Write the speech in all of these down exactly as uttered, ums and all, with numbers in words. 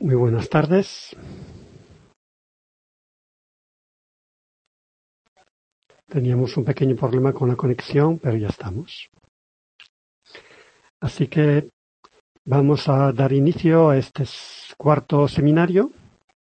Muy buenas tardes. Teníamos un pequeño problema con la conexión, pero ya estamos. Así que vamos a dar inicio a este cuarto seminario.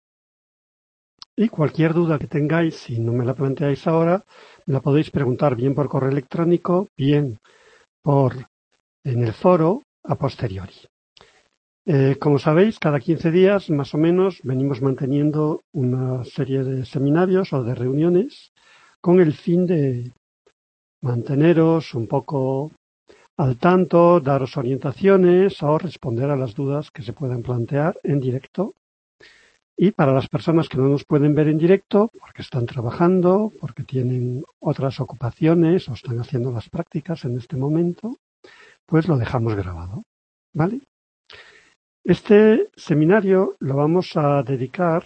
Y cualquier duda que tengáis, si no me la planteáis ahora, me la podéis preguntar bien por correo electrónico, bien por en el foro a posteriori. Eh, como sabéis, cada quince días, más o menos, venimos manteniendo una serie de seminarios o de reuniones con el fin de manteneros un poco al tanto, daros orientaciones o responder a las dudas que se puedan plantear en directo. Y para las personas que no nos pueden ver en directo, porque están trabajando, porque tienen otras ocupaciones o están haciendo las prácticas en este momento, pues lo dejamos grabado, ¿vale? Este seminario lo vamos a dedicar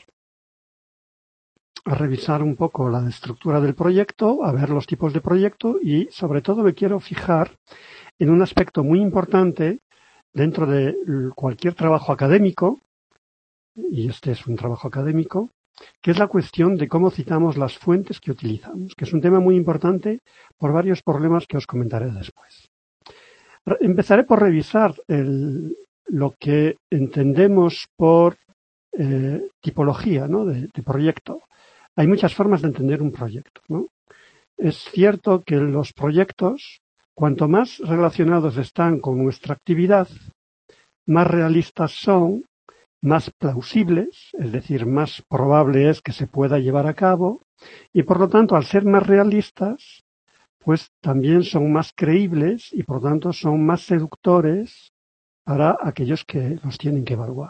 a revisar un poco la estructura del proyecto, a ver los tipos de proyecto y sobre todo me quiero fijar en un aspecto muy importante dentro de cualquier trabajo académico, y este es un trabajo académico, que es la cuestión de cómo citamos las fuentes que utilizamos, que es un tema muy importante por varios problemas que os comentaré después. Empezaré por revisar el, lo que entendemos por eh, tipología, ¿no?, de, de proyecto. Hay muchas formas de entender un proyecto, ¿no? Es cierto que los proyectos, cuanto más relacionados están con nuestra actividad, más realistas son, más plausibles, es decir, más probable es que se pueda llevar a cabo, y por lo tanto, al ser más realistas, pues también son más creíbles y por lo tanto son más seductores para aquellos que los tienen que evaluar.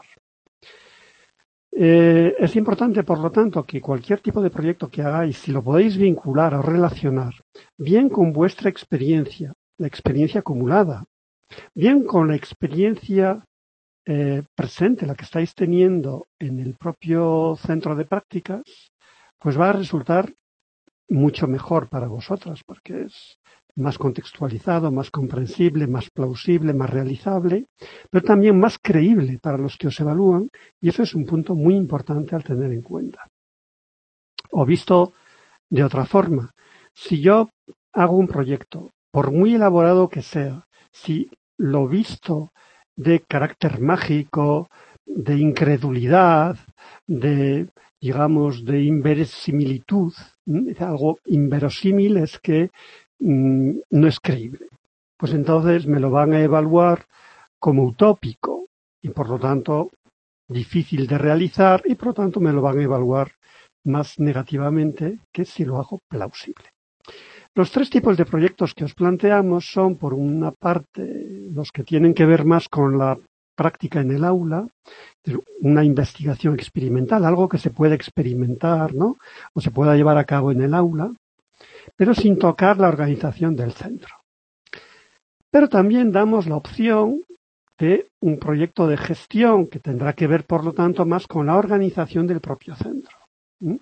Eh, es importante, por lo tanto, que cualquier tipo de proyecto que hagáis, si lo podéis vincular o relacionar, bien con vuestra experiencia, la experiencia acumulada, bien con la experiencia eh, presente, la que estáis teniendo en el propio centro de prácticas, pues va a resultar mucho mejor para vosotras, porque es más contextualizado, más comprensible, más plausible, más realizable, pero también más creíble para los que os evalúan, y eso es un punto muy importante al tener en cuenta. O visto de otra forma, si yo hago un proyecto, por muy elaborado que sea, si lo visto de carácter mágico, de incredulidad, de, digamos, de inverosimilitud, algo inverosímil es que mmm, no es creíble. Pues entonces me lo van a evaluar como utópico y por lo tanto difícil de realizar y por lo tanto me lo van a evaluar más negativamente que si lo hago plausible. Los tres tipos de proyectos que os planteamos son, por una parte, los que tienen que ver más con la práctica en el aula, una investigación experimental, algo que se puede experimentar, ¿no?, o se pueda llevar a cabo en el aula, pero sin tocar la organización del centro. Pero también damos la opción de un proyecto de gestión que tendrá que ver, por lo tanto, más con la organización del propio centro. ¿Mm?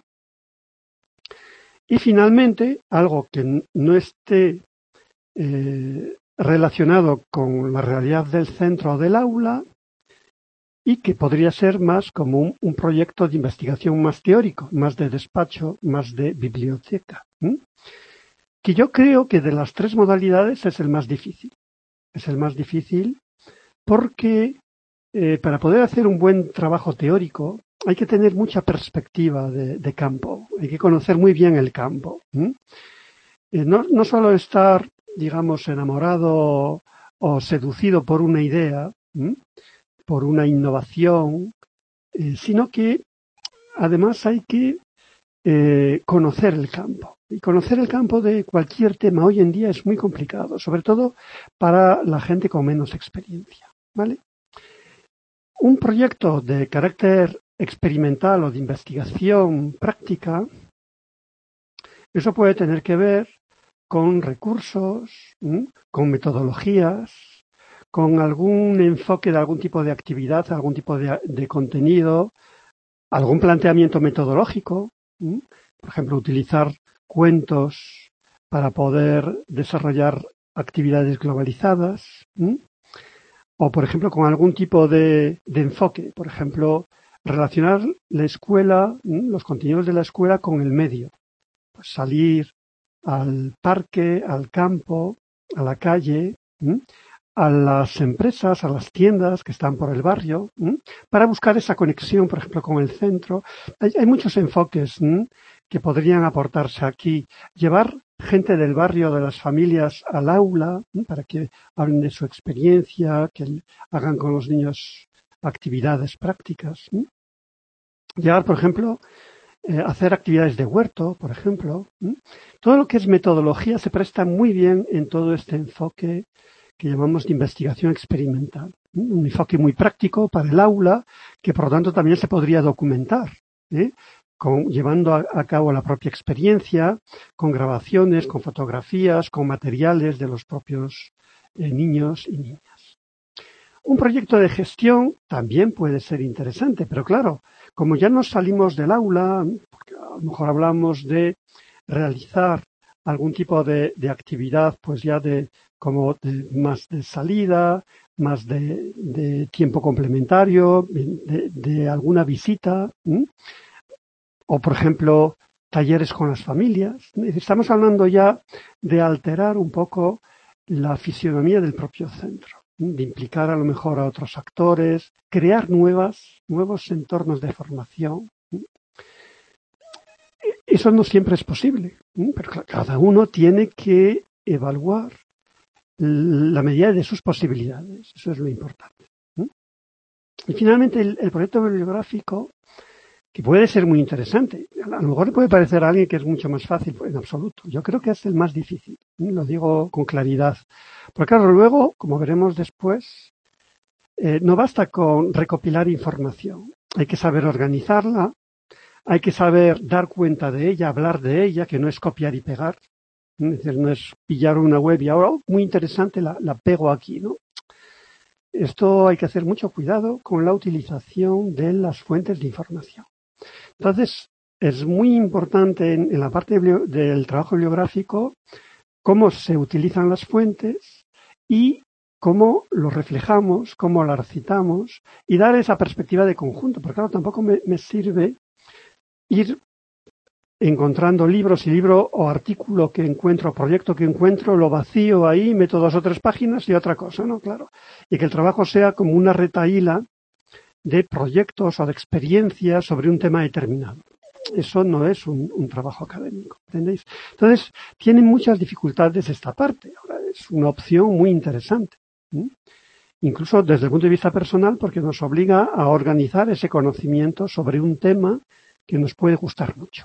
Y finalmente, algo que no esté eh, relacionado con la realidad del centro o del aula y que podría ser más como un, un proyecto de investigación más teórico, más de despacho, más de biblioteca. ¿Mm? Que yo creo que de las tres modalidades es el más difícil. Es el más difícil porque eh, para poder hacer un buen trabajo teórico hay que tener mucha perspectiva de, de campo, hay que conocer muy bien el campo. ¿Mm? Eh, no, no solo estar, digamos, enamorado o seducido por una idea, ¿Mm? por una innovación, eh, sino que además hay que eh, conocer el campo. Y conocer el campo de cualquier tema hoy en día es muy complicado, sobre todo para la gente con menos experiencia, ¿vale? Un proyecto de carácter experimental o de investigación práctica, eso puede tener que ver con recursos, ¿m? con metodologías, con algún enfoque de algún tipo de actividad, algún tipo de, de contenido, algún planteamiento metodológico, ¿m? Por ejemplo, utilizar cuentos para poder desarrollar actividades globalizadas, ¿m? O, por ejemplo, con algún tipo de, de enfoque, por ejemplo, relacionar la escuela, los contenidos de la escuela con el medio. Pues salir al parque, al campo, a la calle, ¿m? a las empresas, a las tiendas que están por el barrio, ¿m? para buscar esa conexión, por ejemplo, con el centro. Hay, hay muchos enfoques ¿m? que podrían aportarse aquí. Llevar gente del barrio, de las familias, al aula, ¿m? para que hablen de su experiencia, que hagan con los niños actividades prácticas. ¿m? Llevar, por ejemplo, Eh, hacer actividades de huerto, por ejemplo. ¿m? Todo lo que es metodología se presta muy bien en todo este enfoque que llamamos de investigación experimental. ¿m? Un enfoque muy práctico para el aula, que por lo tanto también se podría documentar, ¿eh? Con, llevando a, a cabo la propia experiencia, con grabaciones, con fotografías, con materiales de los propios eh, niños y niñas. Un proyecto de gestión también puede ser interesante, pero claro, como ya nos salimos del aula, porque a lo mejor hablamos de realizar algún tipo de, de actividad, pues ya de como de, más de salida, más de, de tiempo complementario, de, de alguna visita, ¿m? O por ejemplo talleres con las familias. Estamos hablando ya de alterar un poco la fisionomía del propio centro, de implicar a lo mejor a otros actores, crear nuevas, nuevos entornos de formación. Eso no siempre es posible, pero cada uno tiene que evaluar la medida de sus posibilidades. Eso es lo importante. Y finalmente el, el proyecto bibliográfico, que puede ser muy interesante. A lo mejor le puede parecer a alguien que es mucho más fácil, pues en absoluto. Yo creo que es el más difícil, lo digo con claridad. Porque claro, luego, como veremos después, eh, no basta con recopilar información. Hay que saber organizarla, hay que saber dar cuenta de ella, hablar de ella, que no es copiar y pegar. Es decir, no es pillar una web y ahora, oh, muy interesante, la, la pego aquí, ¿no? Esto hay que hacer mucho cuidado con la utilización de las fuentes de información. Entonces, es muy importante en, en la parte de, del trabajo bibliográfico cómo se utilizan las fuentes y cómo lo reflejamos, cómo las citamos y dar esa perspectiva de conjunto. Porque claro, tampoco me, me sirve ir encontrando libros y libro o artículo que encuentro, proyecto que encuentro, lo vacío ahí, meto dos o tres páginas y otra cosa, ¿no? Claro. Y que el trabajo sea como una retahíla de proyectos o de experiencias sobre un tema determinado. Eso no es un, un trabajo académico, ¿entendéis? Entonces, tiene muchas dificultades esta parte. Ahora, es una opción muy interesante. ¿sí? Incluso desde el punto de vista personal, porque nos obliga a organizar ese conocimiento sobre un tema que nos puede gustar mucho.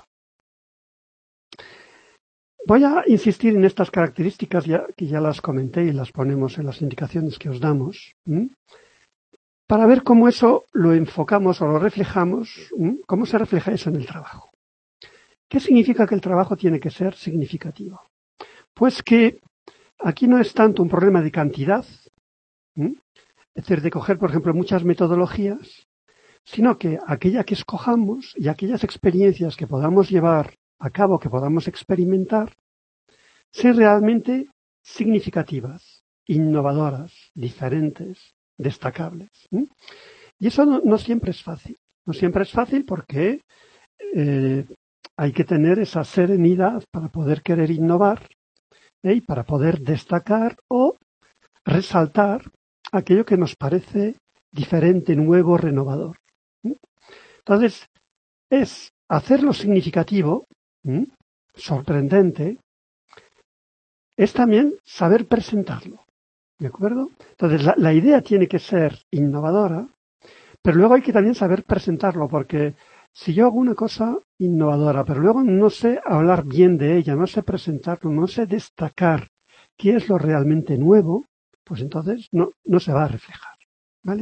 Voy a insistir en estas características ya, que ya las comenté y las ponemos en las indicaciones que os damos. ¿sí? Para ver cómo eso lo enfocamos o lo reflejamos, ¿m? cómo se refleja eso en el trabajo. ¿Qué significa que el trabajo tiene que ser significativo? Pues que aquí no es tanto un problema de cantidad, ¿m? es decir, de coger, por ejemplo, muchas metodologías, sino que aquella que escojamos y aquellas experiencias que podamos llevar a cabo, que podamos experimentar, sean realmente significativas, innovadoras, diferentes, destacables. ¿eh? Y eso no, no siempre es fácil. No siempre es fácil porque eh, hay que tener esa serenidad para poder querer innovar ¿eh? y para poder destacar o resaltar aquello que nos parece diferente, nuevo, renovador. ¿eh? Entonces, es hacerlo significativo, ¿eh? sorprendente, es también saber presentarlo. ¿De acuerdo? Entonces, la, la idea tiene que ser innovadora, pero luego hay que también saber presentarlo, porque si yo hago una cosa innovadora, pero luego no sé hablar bien de ella, no sé presentarlo, no sé destacar qué es lo realmente nuevo, pues entonces no, no se va a reflejar. ¿Vale?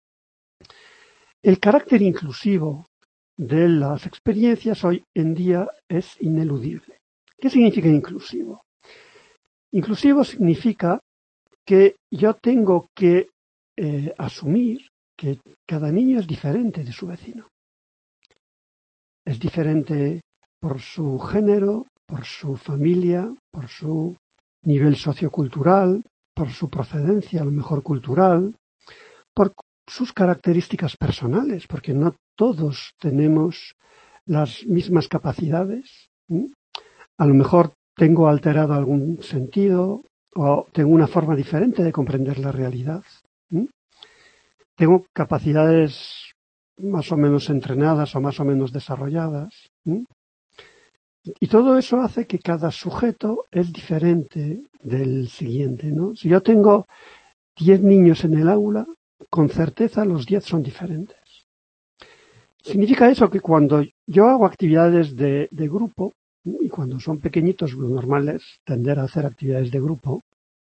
El carácter inclusivo de las experiencias hoy en día es ineludible. ¿Qué significa inclusivo? Inclusivo significa que yo tengo que eh, asumir que cada niño es diferente de su vecino. Es diferente por su género, por su familia, por su nivel sociocultural, por su procedencia, a lo mejor cultural, por sus características personales, porque no todos tenemos las mismas capacidades. ¿Mm? A lo mejor tengo alterado algún sentido o tengo una forma diferente de comprender la realidad. ¿Mm? Tengo capacidades más o menos entrenadas o más o menos desarrolladas. ¿Mm? Y todo eso hace que cada sujeto es diferente del siguiente, ¿no? Si yo tengo diez niños en el aula, con certeza los diez son diferentes. Significa eso que cuando yo hago actividades de, de grupo, y cuando son pequeñitos, lo normal es tender a hacer actividades de grupo,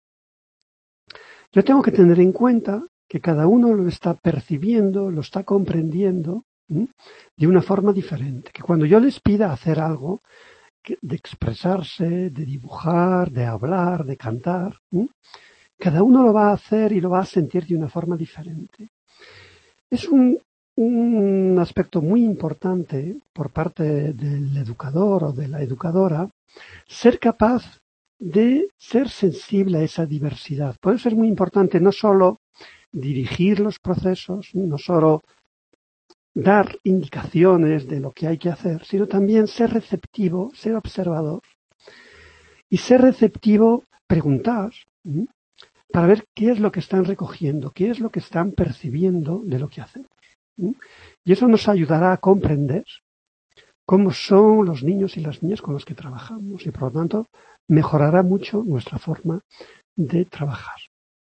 yo tengo que tener en cuenta que cada uno lo está percibiendo, lo está comprendiendo ¿sí? de una forma diferente. Que cuando yo les pida hacer algo, de expresarse, de dibujar, de hablar, de cantar, ¿sí? cada uno lo va a hacer y lo va a sentir de una forma diferente. Es un, un aspecto muy importante por parte del educador o de la educadora ser capaz de ser sensible a esa diversidad. Puede ser muy importante no solo dirigir los procesos, no solo dar indicaciones de lo que hay que hacer, sino también ser receptivo, ser observador. Y ser receptivo, preguntar, ¿sí? para ver qué es lo que están recogiendo, qué es lo que están percibiendo de lo que hacemos. ¿sí? Y eso nos ayudará a comprender cómo son los niños y las niñas con los que trabajamos y, por lo tanto, mejorará mucho nuestra forma de trabajar.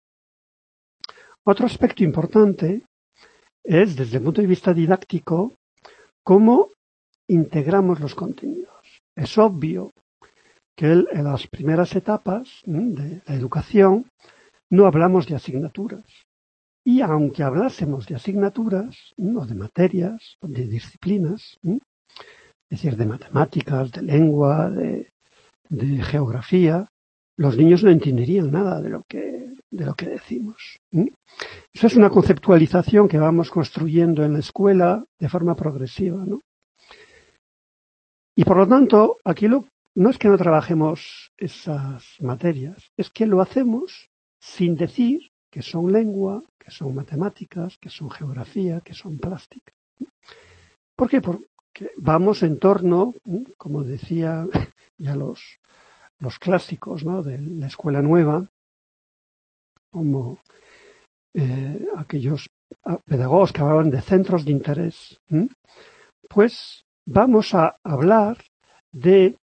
Otro aspecto importante es, desde el punto de vista didáctico, cómo integramos los contenidos. Es obvio que en las primeras etapas de la educación no hablamos de asignaturas. Y aunque hablásemos de asignaturas, o de materias, o de disciplinas, es decir, de matemáticas, de lengua, de, de geografía, los niños no entenderían nada de lo que, de lo que decimos. ¿sí? Eso es una conceptualización que vamos construyendo en la escuela de forma progresiva, ¿no? Y por lo tanto, aquí lo, no es que no trabajemos esas materias, es que lo hacemos sin decir que son lengua, que son matemáticas, que son geografía, que son plástica. ¿Por qué? Porque vamos en torno, como decía ya los, los clásicos, ¿no? de la escuela nueva, como eh, aquellos pedagogos que hablaban de centros de interés, ¿sí? pues vamos a hablar de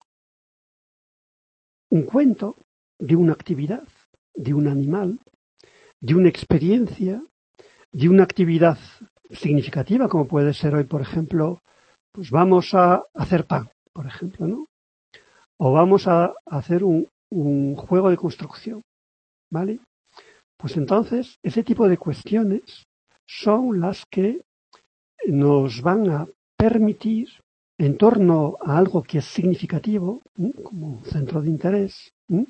un cuento, de una actividad, de un animal, de una experiencia, de una actividad significativa, como puede ser hoy, por ejemplo, pues vamos a hacer pan, por ejemplo, ¿no? O vamos a hacer un, un juego de construcción, ¿vale? Pues entonces, ese tipo de cuestiones son las que nos van a permitir, en torno a algo que es significativo, ¿sí? como un centro de interés, ¿sí?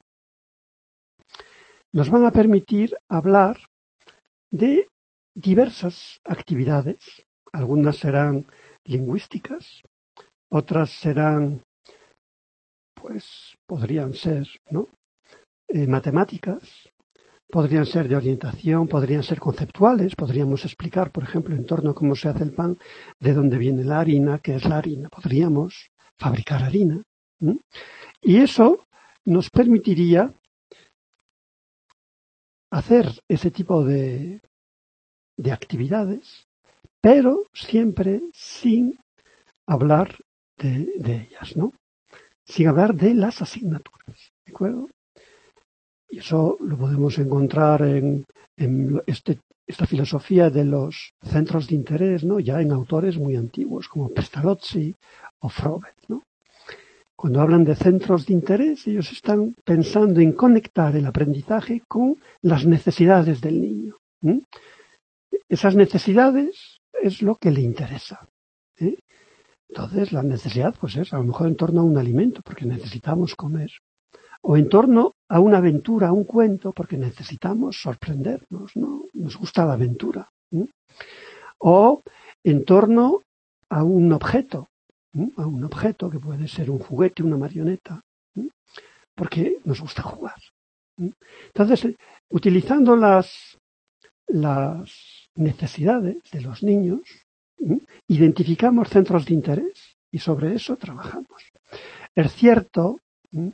nos van a permitir hablar de diversas actividades. Algunas serán lingüísticas, otras serán, pues, podrían ser, ¿no? Eh, matemáticas, podrían ser de orientación, podrían ser conceptuales, podríamos explicar, por ejemplo, en torno a cómo se hace el pan, de dónde viene la harina, qué es la harina, podríamos fabricar harina. ¿sí? Y eso nos permitiría hacer ese tipo de, de actividades, pero siempre sin hablar de, de ellas, ¿no? Sin hablar de las asignaturas, ¿de acuerdo? Y eso lo podemos encontrar en, en este, esta filosofía de los centros de interés, ¿no? Ya en autores muy antiguos como Pestalozzi o Froben, ¿no? Cuando hablan de centros de interés, ellos están pensando en conectar el aprendizaje con las necesidades del niño. ¿sí? Esas necesidades es lo que le interesa. ¿sí? Entonces, la necesidad pues es a lo mejor en torno a un alimento, porque necesitamos comer. O en torno a una aventura, a un cuento, porque necesitamos sorprendernos, ¿no? Nos gusta la aventura. ¿sí? O en torno a un objeto, ¿sí? a un objeto que puede ser un juguete, una marioneta, ¿sí? porque nos gusta jugar. ¿sí? Entonces, utilizando las, las necesidades de los niños, ¿Mm? Identificamos centros de interés y sobre eso trabajamos. Es cierto, ¿Mm?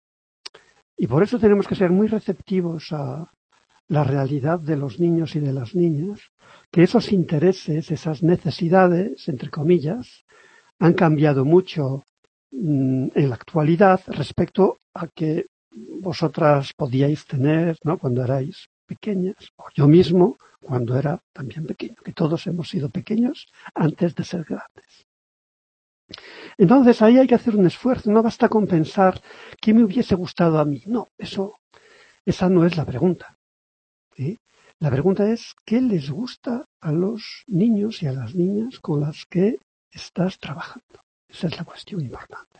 y por eso tenemos que ser muy receptivos a la realidad de los niños y de las niñas, que esos intereses, esas necesidades, entre comillas, han cambiado mucho mmm, en la actualidad respecto a que vosotras podíais tener, ¿no?, cuando erais pequeñas, o yo mismo cuando era también pequeño, que todos hemos sido pequeños antes de ser grandes. Entonces ahí hay que hacer un esfuerzo, no basta con pensar qué me hubiese gustado a mí, no, eso, esa no es la pregunta, ¿sí? La pregunta es qué les gusta a los niños y a las niñas con las que estás trabajando. Esa es la cuestión importante.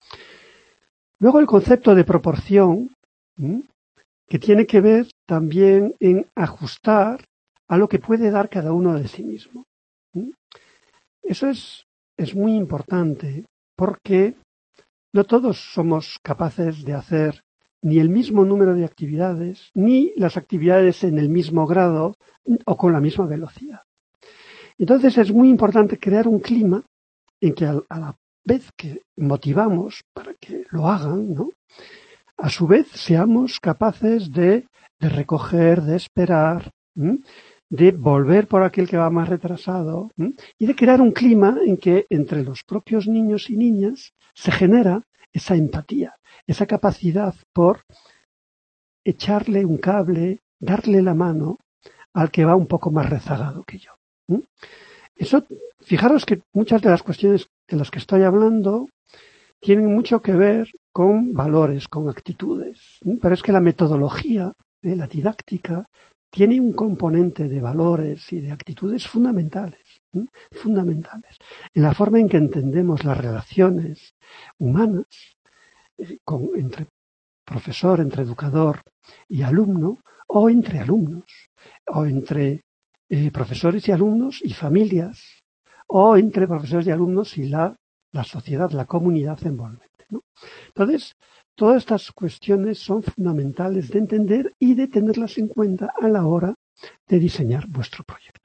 Luego el concepto de proporción, ¿sí?, que tiene que ver también en ajustar a lo que puede dar cada uno de sí mismo. ¿Sí? Eso es, es muy importante porque no todos somos capaces de hacer ni el mismo número de actividades, ni las actividades en el mismo grado o con la misma velocidad. Entonces es muy importante crear un clima en que a, a la vez que motivamos para que lo hagan, ¿no?, a su vez seamos capaces de, de recoger, de esperar, ¿m?, de volver por aquel que va más retrasado, ¿m?, y de crear un clima en que entre los propios niños y niñas se genera esa empatía, esa capacidad por echarle un cable, darle la mano al que va un poco más rezagado que yo. ¿M? Eso, fijaros que muchas de las cuestiones de las que estoy hablando tienen mucho que ver con valores, con actitudes, ¿sí? Pero es que la metodología, ¿eh?, la didáctica, tiene un componente de valores y de actitudes fundamentales, ¿sí?, fundamentales, en la forma en que entendemos las relaciones humanas eh, con, entre profesor, entre educador y alumno, o entre alumnos, o entre eh, profesores y alumnos y familias, o entre profesores y alumnos y la la sociedad, la comunidad envolvente, ¿no? Entonces, todas estas cuestiones son fundamentales de entender y de tenerlas en cuenta a la hora de diseñar vuestro proyecto.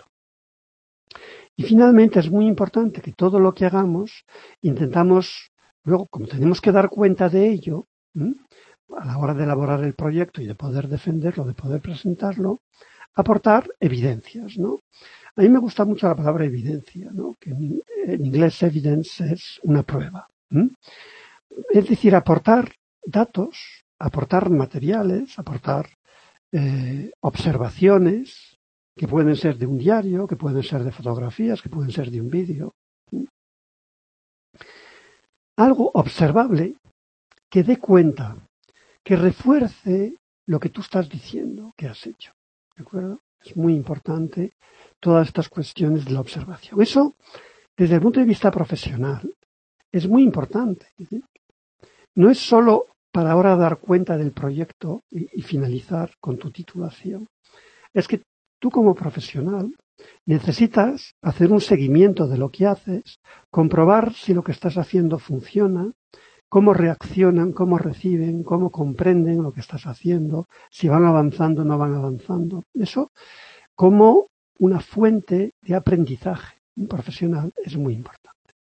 Y finalmente es muy importante que todo lo que hagamos intentamos, luego, como tenemos que dar cuenta de ello, ¿m?, a la hora de elaborar el proyecto y de poder defenderlo, de poder presentarlo, aportar evidencias, ¿no? A mí me gusta mucho la palabra evidencia, ¿no?, que en, en inglés evidence es una prueba. ¿Mm? Es decir, aportar datos, aportar materiales, aportar eh, observaciones que pueden ser de un diario, que pueden ser de fotografías, que pueden ser de un vídeo. ¿Mm? Algo observable que dé cuenta, que refuerce lo que tú estás diciendo que has hecho. ¿De acuerdo? Es muy importante todas estas cuestiones de la observación. Eso, desde el punto de vista profesional, es muy importante. ¿Sí? No es solo para ahora dar cuenta del proyecto y, y finalizar con tu titulación. Es que tú como profesional necesitas hacer un seguimiento de lo que haces, comprobar si lo que estás haciendo funciona, cómo reaccionan, cómo reciben, cómo comprenden lo que estás haciendo, si van avanzando o no van avanzando. Eso como una fuente de aprendizaje profesional es muy importante.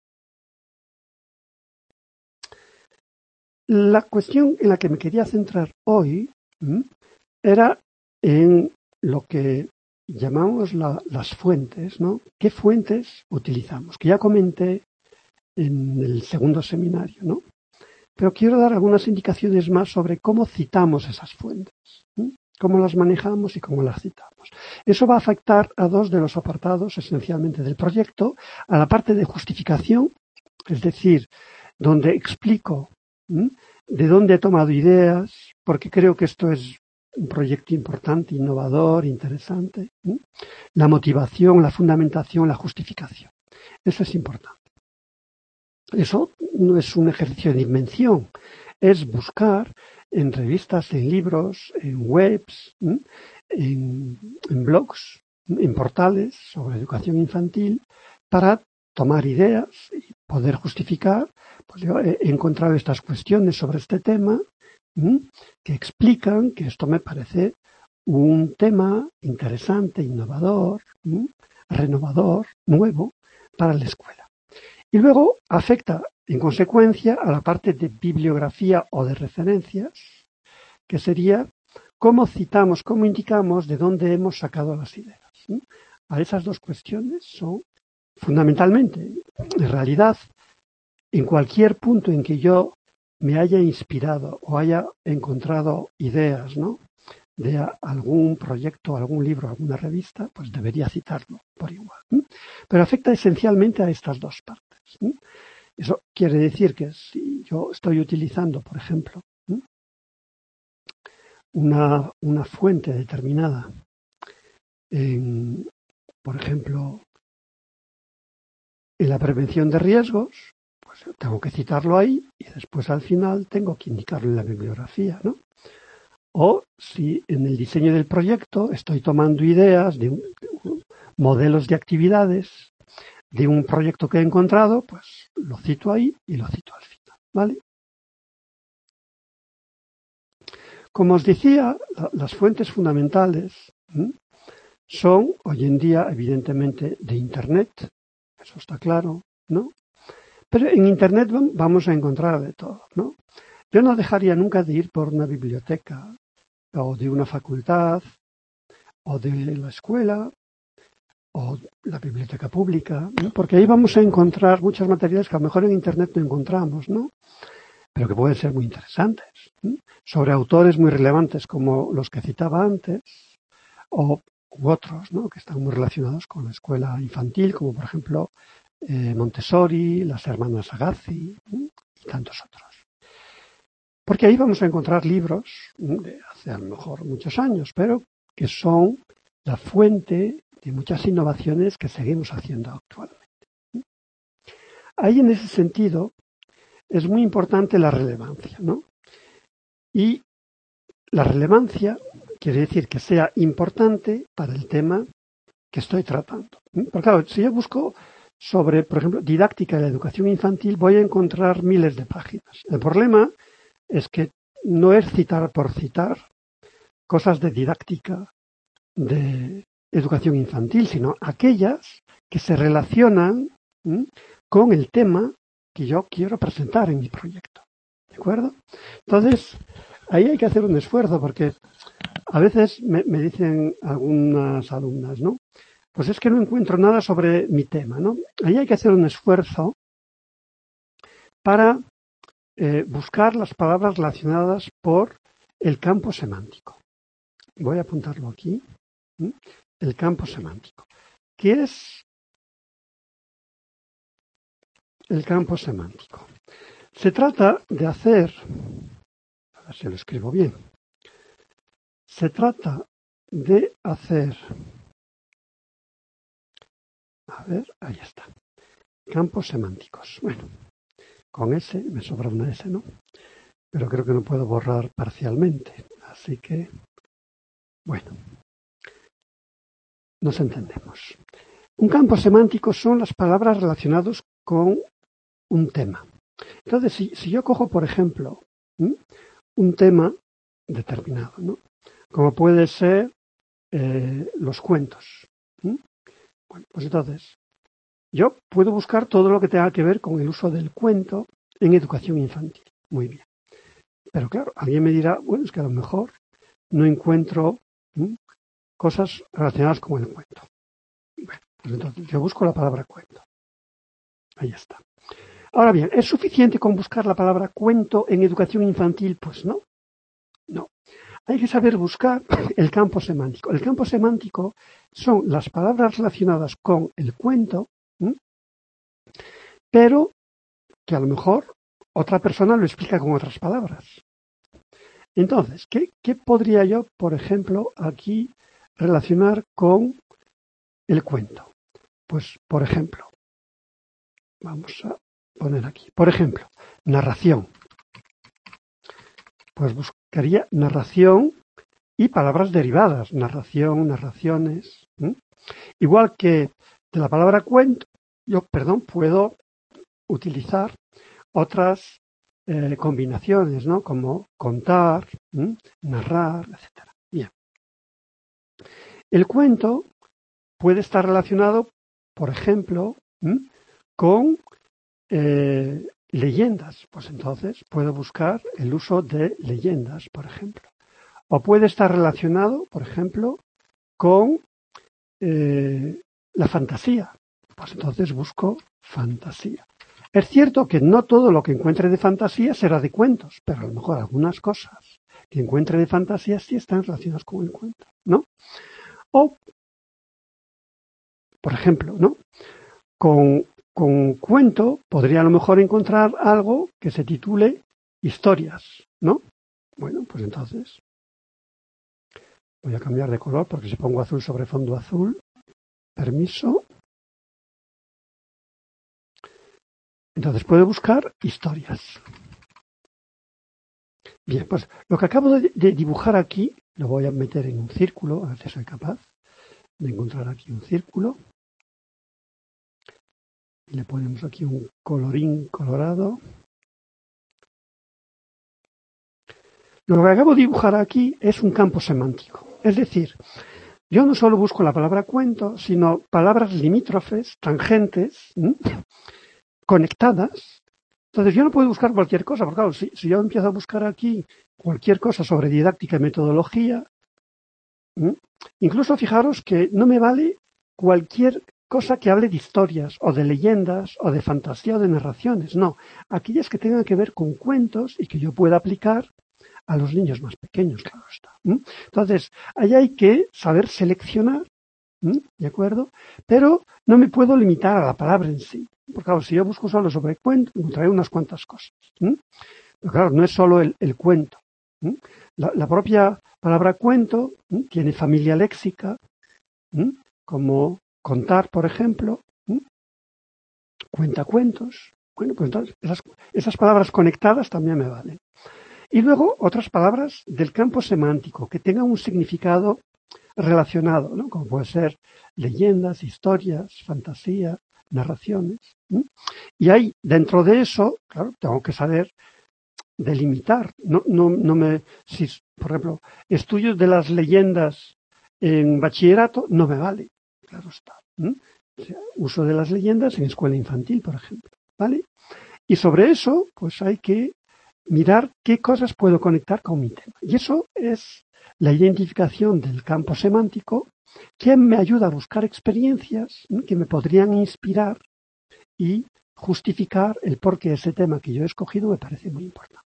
La cuestión en la que me quería centrar hoy ¿m?, era en lo que llamamos la, las fuentes, ¿no? ¿Qué fuentes utilizamos? Que ya comenté en el segundo seminario, ¿no? Pero quiero dar algunas indicaciones más sobre cómo citamos esas fuentes, ¿sí?, cómo las manejamos y cómo las citamos. Eso va a afectar a dos de los apartados esencialmente del proyecto, a la parte de justificación, es decir, donde explico ¿sí?, de dónde he tomado ideas, porque creo que esto es un proyecto importante, innovador, interesante, ¿sí?, la motivación, la fundamentación, la justificación. Eso es importante. Eso no es un ejercicio de invención, es buscar en revistas, en libros, en webs, en, en blogs, en portales sobre educación infantil, para tomar ideas y poder justificar. Pues yo he encontrado estas cuestiones sobre este tema ¿m?, que explican que esto me parece un tema interesante, innovador, ¿m?, renovador, nuevo, para la escuela. Y luego afecta, en consecuencia, a la parte de bibliografía o de referencias, que sería cómo citamos, cómo indicamos de dónde hemos sacado las ideas. ¿Sí? A esas dos cuestiones son fundamentalmente, en realidad, en cualquier punto en que yo me haya inspirado o haya encontrado ideas, ¿no?, de a, algún proyecto, algún libro, alguna revista, pues debería citarlo por igual. ¿sí? Pero afecta esencialmente a estas dos partes. ¿sí? Eso quiere decir que si yo estoy utilizando, por ejemplo, ¿sí? una, una fuente determinada, en, por ejemplo, en la prevención de riesgos, pues tengo que citarlo ahí y después al final tengo que indicarlo en la bibliografía, ¿no? O si en el diseño del proyecto estoy tomando ideas de, un, de modelos de actividades de un proyecto que he encontrado, pues lo cito ahí y lo cito al final, ¿vale? Como os decía, la, las fuentes fundamentales ¿sí? son hoy en día evidentemente de Internet, eso está claro, ¿no? Pero en Internet vamos a encontrar de todo, ¿no? Yo no dejaría nunca de ir por una biblioteca o de una facultad o de la escuela o la biblioteca pública, ¿no? Porque ahí vamos a encontrar muchos materiales que a lo mejor en Internet no encontramos, ¿no? Pero que pueden ser muy interesantes, ¿sí? Sobre autores muy relevantes como los que citaba antes o u otros, ¿no?, que están muy relacionados con la escuela infantil, como por ejemplo eh, Montessori, las hermanas Agassiz ¿sí? y tantos otros. Porque ahí vamos a encontrar libros de hace a lo mejor muchos años, pero que son la fuente de muchas innovaciones que seguimos haciendo actualmente. Ahí en ese sentido es muy importante la relevancia, ¿no? Y la relevancia quiere decir que sea importante para el tema que estoy tratando. Porque claro, si yo busco sobre, por ejemplo, didáctica de la educación infantil, voy a encontrar miles de páginas. El problema es que no es citar por citar cosas de didáctica de educación infantil, sino aquellas que se relacionan ¿sí? con el tema que yo quiero presentar en mi proyecto. ¿De acuerdo? Entonces, ahí hay que hacer un esfuerzo porque a veces me, me dicen algunas alumnas, ¿no? Pues es que no encuentro nada sobre mi tema, ¿no? Ahí hay que hacer un esfuerzo para eh, buscar las palabras relacionadas por el campo semántico. Voy a apuntarlo aquí. ¿sí? El campo semántico. ¿Qué es el campo semántico? Se trata de hacer, a ver si lo escribo bien, se trata de hacer, a ver, ahí está, campos semánticos. Bueno, con S me sobra una S, ¿no? Pero creo que no puedo borrar parcialmente, así que, bueno, nos entendemos. Un campo semántico son las palabras relacionadas con un tema. Entonces, si, si yo cojo, por ejemplo, ¿sí? un tema determinado, ¿no? Como puede ser eh, los cuentos. ¿sí? Bueno, pues entonces, yo puedo buscar todo lo que tenga que ver con el uso del cuento en educación infantil. Muy bien. Pero claro, alguien me dirá, bueno, es que a lo mejor no encuentro ¿sí? cosas relacionadas con el cuento. Bueno, pues entonces yo busco la palabra cuento. Ahí está. Ahora bien, ¿es suficiente con buscar la palabra cuento en educación infantil? Pues no. No. Hay que saber buscar el campo semántico. El campo semántico son las palabras relacionadas con el cuento, ¿sí? pero que a lo mejor otra persona lo explica con otras palabras. Entonces, ¿qué, qué podría yo, por ejemplo, aquí relacionar con el cuento? Pues, por ejemplo, vamos a poner aquí, por ejemplo, narración. Pues buscaría narración y palabras derivadas, narración, narraciones. ¿sí? Igual que de la palabra cuento, yo, perdón, puedo utilizar otras eh, combinaciones, ¿no? Como contar, ¿sí? narrar, etcétera. Bien. El cuento puede estar relacionado, por ejemplo, ¿m? con eh, leyendas. Pues entonces puedo buscar el uso de leyendas, por ejemplo. O puede estar relacionado, por ejemplo, con eh, la fantasía. Pues entonces busco fantasía. Es cierto que no todo lo que encuentre de fantasía será de cuentos, pero a lo mejor algunas cosas que encuentre de fantasía sí están relacionadas con el cuento, ¿no? O, por ejemplo, ¿no? Con, con cuento podría a lo mejor encontrar algo que se titule historias, ¿no? Bueno, pues entonces voy a cambiar de color porque si pongo azul sobre fondo azul, permiso. Entonces puedo buscar historias. Bien, pues lo que acabo de, de dibujar aquí, lo voy a meter en un círculo, a ver si soy capaz de encontrar aquí un círculo. Y le ponemos aquí un colorín colorado. Lo que acabo de dibujar aquí es un campo semántico. Es decir, yo no solo busco la palabra cuento, sino palabras limítrofes, tangentes, ¿m? conectadas. Entonces yo no puedo buscar cualquier cosa, porque claro, si, si yo empiezo a buscar aquí cualquier cosa sobre didáctica y metodología, ¿m? incluso fijaros que no me vale cualquier cosa que hable de historias o de leyendas o de fantasía o de narraciones, no, aquellas que tengan que ver con cuentos y que yo pueda aplicar a los niños más pequeños, claro está. ¿m? Entonces, ahí hay que saber seleccionar, ¿m? ¿de acuerdo? Pero no me puedo limitar a la palabra en sí, porque claro, si yo busco solo sobre cuentos, encontraré unas cuantas cosas. ¿m? Pero claro, no es solo el, el cuento. ¿m? La, la propia palabra cuento ¿m? tiene familia léxica, ¿m? como contar, por ejemplo, ¿m? cuentacuentos. Bueno, pues entonces esas, esas palabras conectadas también me valen. Y luego otras palabras del campo semántico que tengan un significado relacionado, ¿no? Como puede ser leyendas, historias, fantasía, narraciones. ¿sí? Y hay, dentro de eso, claro, tengo que saber delimitar. No, no, no me, si, por ejemplo, estudios de las leyendas en bachillerato no me vale. Claro está. ¿sí? O sea, uso de las leyendas en escuela infantil, por ejemplo. ¿Vale? Y sobre eso, pues hay que mirar qué cosas puedo conectar con mi tema. Y eso es la identificación del campo semántico que me ayuda a buscar experiencias ¿sí? que me podrían inspirar y justificar el por qué ese tema que yo he escogido me parece muy importante.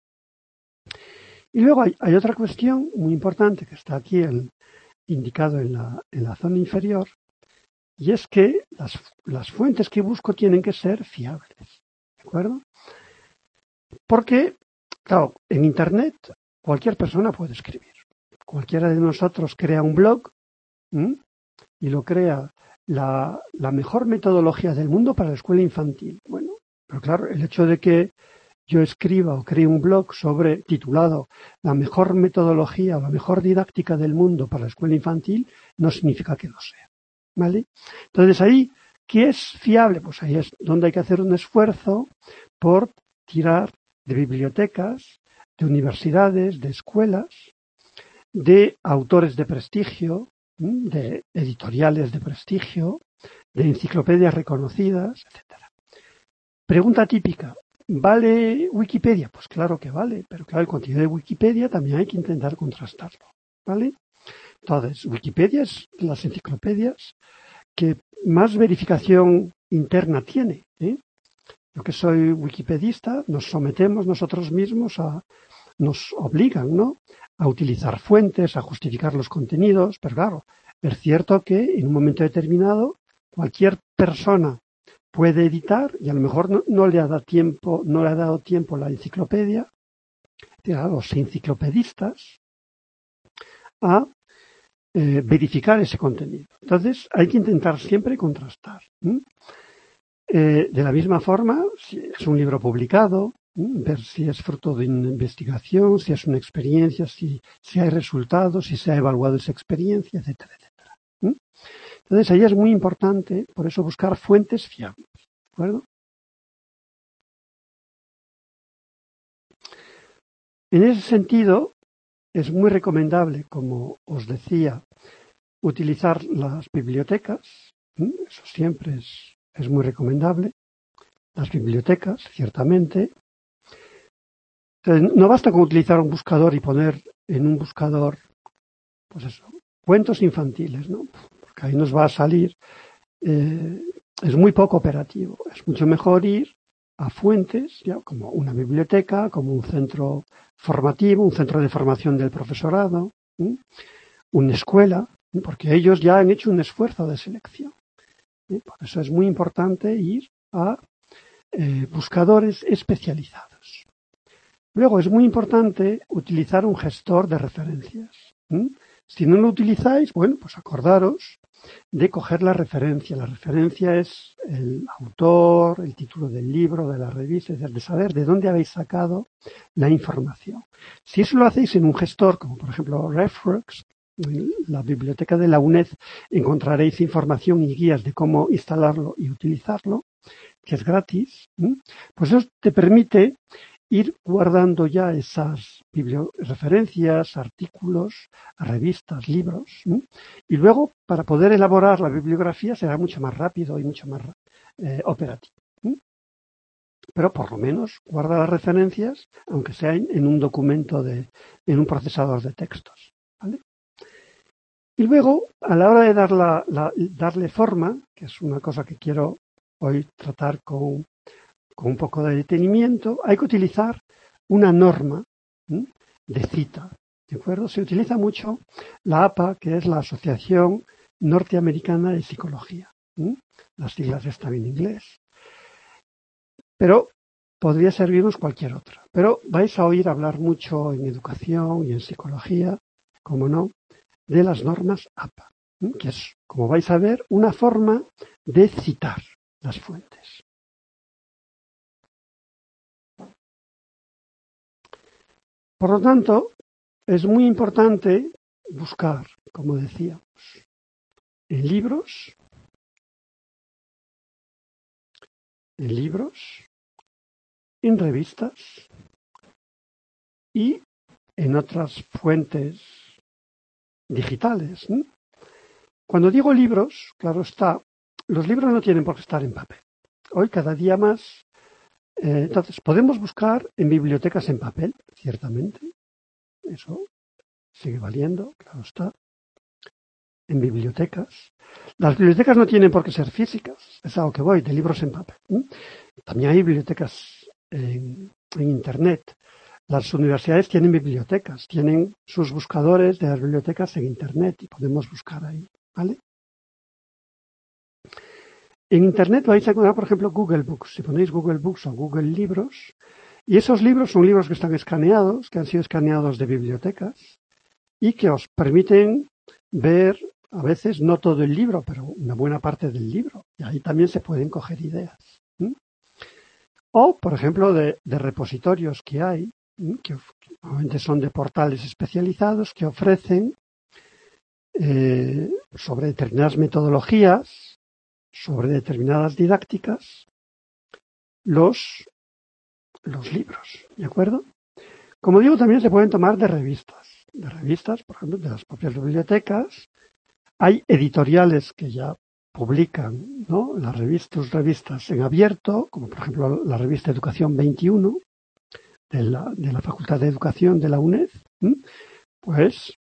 Y luego hay, hay otra cuestión muy importante que está aquí en, indicado en la, en la zona inferior, y es que las, las fuentes que busco tienen que ser fiables. ¿De acuerdo? Porque, claro, en Internet cualquier persona puede escribir. Cualquiera de nosotros crea un blog ¿m? y lo crea la, la mejor metodología del mundo para la escuela infantil. Bueno, pero claro, el hecho de que yo escriba o cree un blog sobre titulado la mejor metodología o la mejor didáctica del mundo para la escuela infantil no significa que lo sea. ¿Vale? Entonces ahí, ¿qué es fiable? Pues ahí es donde hay que hacer un esfuerzo por tirar de bibliotecas, de universidades, de escuelas, de autores de prestigio, de editoriales de prestigio, de enciclopedias reconocidas, etcétera. Pregunta típica, ¿vale Wikipedia? Pues claro que vale, pero claro, el contenido de Wikipedia también hay que intentar contrastarlo, ¿vale? Entonces, Wikipedia es las enciclopedias que más verificación interna tiene, ¿eh? Yo que soy wikipedista, nos sometemos nosotros mismos a, nos obligan, ¿no? A utilizar fuentes, a justificar los contenidos, pero claro, es cierto que en un momento determinado cualquier persona puede editar y a lo mejor no, no le ha dado tiempo, no le ha dado tiempo la enciclopedia, a los enciclopedistas, a eh, verificar ese contenido. Entonces hay que intentar siempre contrastar. ¿sí? Eh, de la misma forma, si es un libro publicado, ¿sí? ver si es fruto de una investigación, si es una experiencia, si, si hay resultados, si se ha evaluado esa experiencia, etcétera, etcétera. ¿sí? Entonces ahí es muy importante, por eso, buscar fuentes fiables. ¿De acuerdo? En ese sentido, es muy recomendable, como os decía, utilizar las bibliotecas. ¿sí? Eso siempre es es muy recomendable. Las bibliotecas, ciertamente. Entonces, no basta con utilizar un buscador y poner en un buscador, pues eso, cuentos infantiles, ¿no? Porque ahí nos va a salir, eh, es muy poco operativo. Es mucho mejor ir a fuentes, ya, como una biblioteca, como un centro formativo, un centro de formación del profesorado, ¿sí? Una escuela, ¿sí? Porque ellos ya han hecho un esfuerzo de selección. ¿Sí? Por eso es muy importante ir a eh, buscadores especializados. Luego es muy importante utilizar un gestor de referencias. ¿Sí? Si no lo utilizáis, bueno, pues acordaros de coger la referencia. La referencia es el autor, el título del libro, de la revista, es decir, de saber de dónde habéis sacado la información. Si eso lo hacéis en un gestor, como por ejemplo RefWorks, en la biblioteca de la UNED encontraréis información y guías de cómo instalarlo y utilizarlo, que es gratis, ¿sí? Pues eso te permite ir guardando ya esas referencias, artículos, revistas, libros, ¿sí? Y luego, para poder elaborar la bibliografía, será mucho más rápido y mucho más eh, operativo, ¿sí? Pero por lo menos guarda las referencias, aunque sea en, en un documento, de, en un procesador de textos, ¿vale? Y luego, a la hora de dar la, la, darle forma, que es una cosa que quiero hoy tratar con, con un poco de detenimiento, hay que utilizar una norma, ¿sí?, de cita, ¿de acuerdo? Se utiliza mucho la A P A, que es la Asociación Norteamericana de Psicología, ¿sí? Las siglas están en inglés, pero podría servirnos cualquier otra. Pero vais a oír hablar mucho en educación y en psicología, como no, de las normas A P A, ¿sí?, que es, como vais a ver, una forma de citar las fuentes. Por lo tanto, es muy importante buscar, como decíamos, en libros, en libros, en revistas y en otras fuentes digitales, ¿no? Cuando digo libros, claro está, los libros no tienen por qué estar en papel. Hoy cada día más, eh, entonces podemos buscar en bibliotecas en papel, ciertamente, eso sigue valiendo, claro está, en bibliotecas. Las bibliotecas no tienen por qué ser físicas, es a lo que voy, de libros en papel, ¿eh? También hay bibliotecas en, en Internet. Las universidades tienen bibliotecas, tienen sus buscadores de las bibliotecas en Internet y podemos buscar ahí, ¿vale? En Internet vais a encontrar, por ejemplo, Google Books. Si ponéis Google Books o Google Libros, y esos libros son libros que están escaneados, que han sido escaneados de bibliotecas y que os permiten ver, a veces no todo el libro, pero una buena parte del libro. Y ahí también se pueden coger ideas, ¿sí? O, por ejemplo, de, de repositorios que hay, ¿sí?, que normalmente son de portales especializados que ofrecen eh, sobre determinadas metodologías, sobre determinadas didácticas, los, los libros, ¿de acuerdo? Como digo, también se pueden tomar de revistas, de revistas, por ejemplo, de las propias bibliotecas. Hay editoriales que ya publican, ¿no?, las revistas, revistas en abierto, como por ejemplo la revista Educación veintiuno de la, de la Facultad de Educación de la UNED, ¿sí?, pues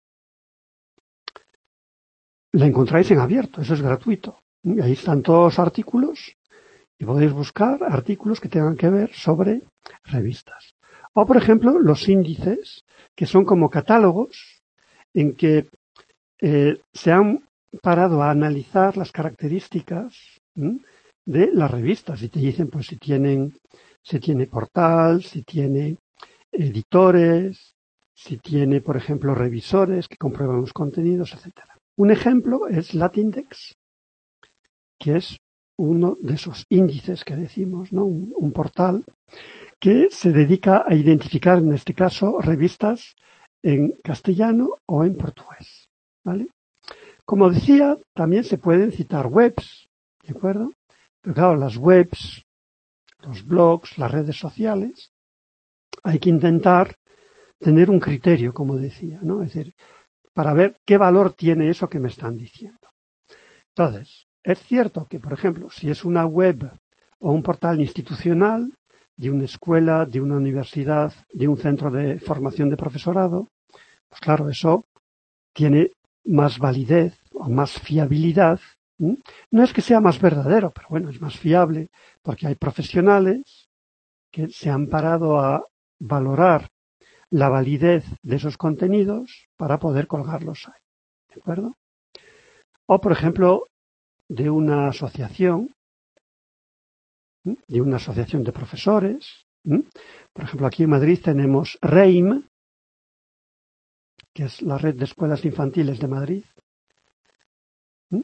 la encontráis en abierto, eso es gratuito. Y ahí están todos los artículos y podéis buscar artículos que tengan que ver sobre revistas. O, por ejemplo, los índices, que son como catálogos en que eh, se han parado a analizar las características, ¿sí?, de las revistas y te dicen pues si tienen, si tiene portal, si tiene editores, si tiene, por ejemplo, revisores que comprueban los contenidos, etcétera. Un ejemplo es Latindex, que es uno de esos índices que decimos, ¿no?, un, un portal que se dedica a identificar, en este caso, revistas en castellano o en portugués, ¿vale? Como decía, también se pueden citar webs, ¿de acuerdo? Pero claro, las webs, los blogs, las redes sociales, hay que intentar tener un criterio, como decía, ¿no? Es decir, para ver qué valor tiene eso que me están diciendo. Entonces, es cierto que, por ejemplo, si es una web o un portal institucional de una escuela, de una universidad, de un centro de formación de profesorado, pues claro, eso tiene más validez o más fiabilidad. ¿Mm? No es que sea más verdadero, pero bueno, es más fiable porque hay profesionales que se han parado a valorar la validez de esos contenidos para poder colgarlos ahí. ¿De acuerdo? O, por ejemplo, de una asociación, ¿Mm? de una asociación de profesores. ¿Mm? Por ejemplo, aquí en Madrid tenemos REIM, que es la Red de Escuelas Infantiles de Madrid. ¿Mm?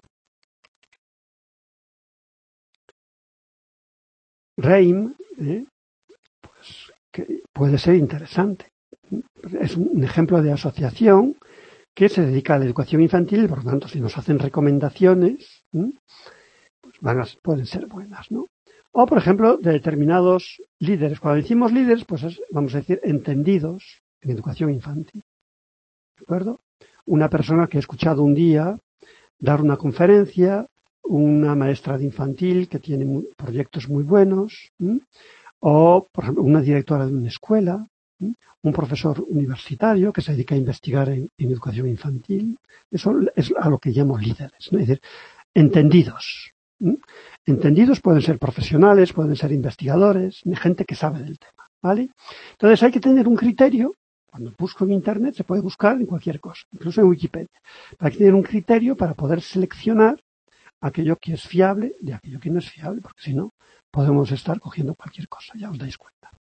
REIM, ¿eh? pues, que puede ser interesante. Es un ejemplo de asociación que se dedica a la educación infantil y, por lo tanto, si nos hacen recomendaciones, ¿eh? pues van a, pueden ser buenas, ¿no? O, por ejemplo, de determinados líderes. Cuando decimos líderes, pues es, vamos a decir, entendidos en educación infantil. ¿De acuerdo? Una persona que ha escuchado un día dar una conferencia, una maestra de infantil que tiene muy, proyectos muy buenos, ¿sí? O, por ejemplo, una directora de una escuela, ¿sí? Un profesor universitario que se dedica a investigar en, en educación infantil. Eso es a lo que llamo líderes, ¿no? Es decir, entendidos. ¿Sí? Entendidos pueden ser profesionales, pueden ser investigadores, gente que sabe del tema, ¿vale? Entonces hay que tener un criterio. Cuando busco en Internet se puede buscar en cualquier cosa, incluso en Wikipedia. Hay que tener un criterio para poder seleccionar aquello que es fiable de aquello que no es fiable, porque si no, podemos estar cogiendo cualquier cosa, ya os dais cuenta.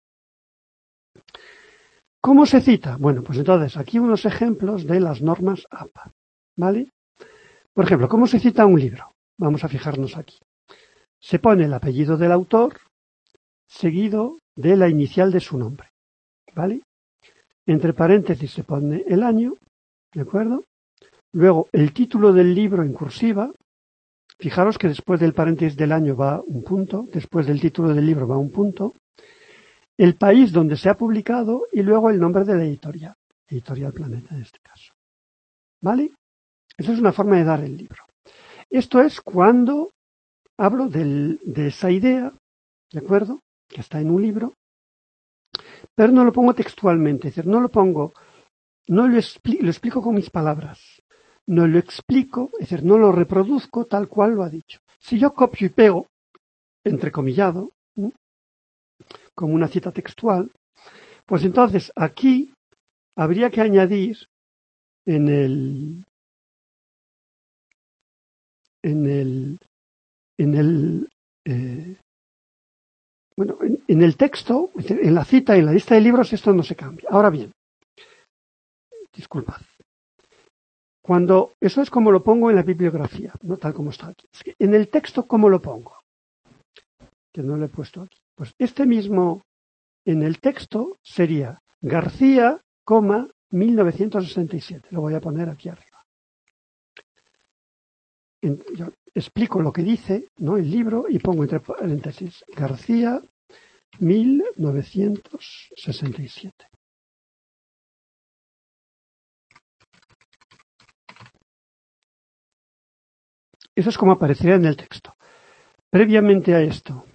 ¿Cómo se cita? Bueno, pues entonces, aquí unos ejemplos de las normas A P A, ¿vale? Por ejemplo, ¿cómo se cita un libro? Vamos a fijarnos aquí. Se pone el apellido del autor seguido de la inicial de su nombre, ¿vale? Entre paréntesis se pone el año, ¿de acuerdo? Luego el título del libro en cursiva. Fijaros que después del paréntesis del año va un punto, después del título del libro va un punto, el país donde se ha publicado y luego el nombre de la editorial, Editorial Planeta en este caso. ¿Vale? Esa es una forma de dar el libro. Esto es cuando hablo del, de esa idea, ¿de acuerdo? Que está en un libro, pero no lo pongo textualmente, es decir, no lo pongo, no lo, expli lo explico con mis palabras, no lo explico, es decir, no lo reproduzco tal cual lo ha dicho. Si yo copio y pego, entrecomillado, ¿eh? como una cita textual, pues entonces aquí habría que añadir en el en el en el eh, bueno en, en el texto, en la cita, en la lista de libros, esto no se cambia. Ahora bien, disculpad. Cuando, eso es como lo pongo en la bibliografía, no tal como está aquí. Es que en el texto, ¿cómo lo pongo? Que no lo he puesto aquí. Pues este mismo, en el texto, sería García, mil novecientos sesenta y siete. Lo voy a poner aquí arriba. En, yo explico lo que dice, ¿no? El libro y pongo entre paréntesis García, mil novecientos sesenta y siete. Eso es como aparecería en el texto. Previamente a esto,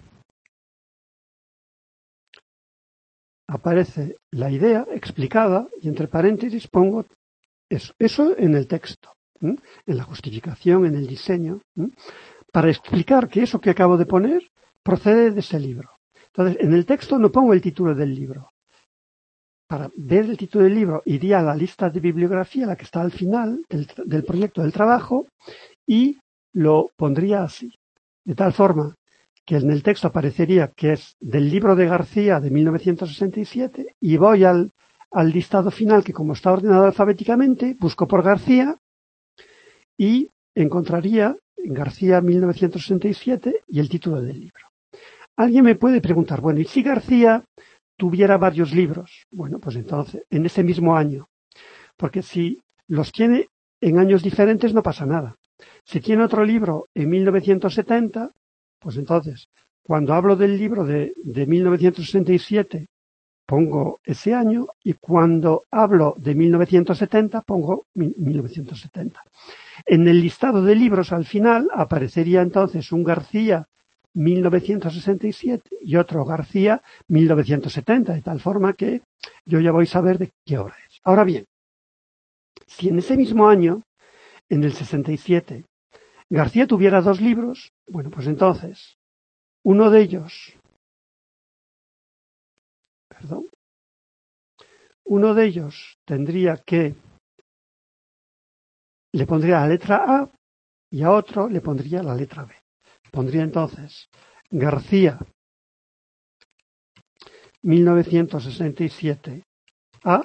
aparece la idea explicada y entre paréntesis pongo eso, eso en el texto, ¿eh? En la justificación, en el diseño, ¿eh? Para explicar que eso que acabo de poner procede de ese libro. Entonces, en el texto no pongo el título del libro. Para ver el título del libro iría a la lista de bibliografía, la que está al final del, del proyecto del trabajo, y lo pondría así, de tal forma que en el texto aparecería que es del libro de García de mil novecientos sesenta y siete y voy al, al listado final que, como está ordenado alfabéticamente, busco por García y encontraría García mil novecientos sesenta y siete y el título del libro. Alguien me puede preguntar, bueno, ¿y si García tuviera varios libros? Bueno, pues entonces, en ese mismo año, porque si los tiene en años diferentes no pasa nada. Si tiene otro libro en mil novecientos setenta, pues entonces, cuando hablo del libro de, de mil novecientos sesenta y siete pongo ese año y cuando hablo de mil novecientos setenta pongo mil novecientos setenta. En el listado de libros al final aparecería entonces un García mil novecientos sesenta y siete y otro García mil novecientos setenta, de tal forma que yo ya voy a saber de qué obra es. Ahora bien, si en ese mismo año, en el sesenta y siete, García tuviera dos libros, bueno, pues entonces, uno de ellos, perdón, uno de ellos tendría que, le pondría la letra A y a otro le pondría la letra B. Pondría entonces García mil novecientos sesenta y siete A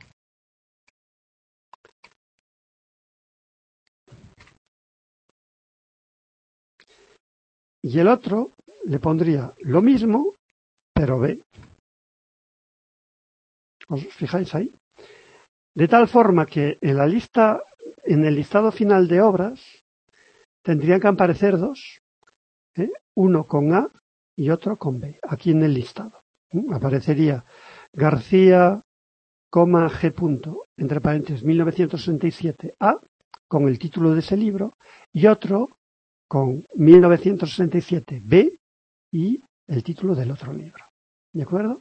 y el otro le pondría lo mismo, pero B. ¿Os fijáis ahí? De tal forma que en la lista, en el listado final de obras, tendrían que aparecer dos, ¿eh? Uno con A y otro con B, aquí en el listado. ¿eh? Aparecería García, G. Punto, entre paréntesis, mil novecientos sesenta y siete A, con el título de ese libro, y otro con mil novecientos sesenta y siete B y el título del otro libro. ¿De acuerdo?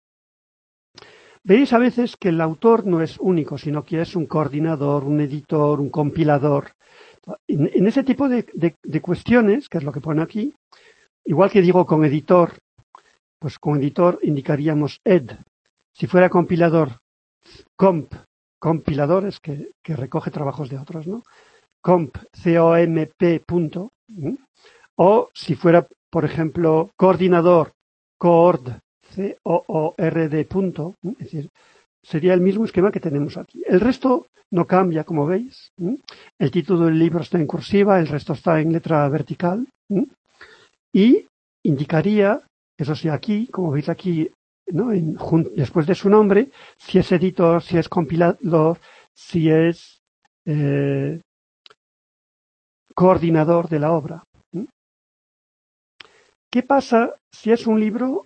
Veis a veces que el autor no es único, sino que es un coordinador, un editor, un compilador. En, en ese tipo de, de, de cuestiones, que es lo que pone aquí, igual que digo con editor, pues con editor indicaríamos ed. Si fuera compilador, comp, compiladores que, que recoge trabajos de otros, ¿no? Comp, C O M P, punto. ¿eh? O si fuera, por ejemplo, coordinador, coord, C O O R D, punto. ¿eh? Es decir, sería el mismo esquema que tenemos aquí. El resto no cambia, como veis. ¿eh? El título del libro está en cursiva, el resto está en letra vertical. ¿eh? Y indicaría, eso sí, aquí, como veis aquí, ¿no? En, jun, después de su nombre, si es editor, si es compilador, si es eh, coordinador de la obra. ¿eh? ¿Qué pasa si es un libro?